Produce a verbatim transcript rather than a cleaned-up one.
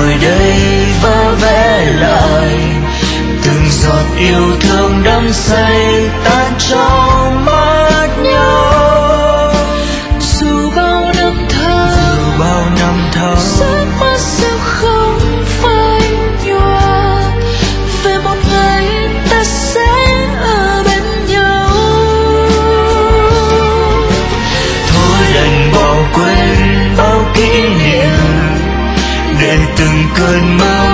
ngồi đây vơ vẽ lại từng giọt yêu thương đắm say tan trong mắt nhau. Dù bao năm tháng, dù bao năm tháng giấc mơ sẽ không phai nhòa, về một ngày ta sẽ ở bên nhau. thôi đành bỏ quên bao kỷ niệm để từng cơn mơ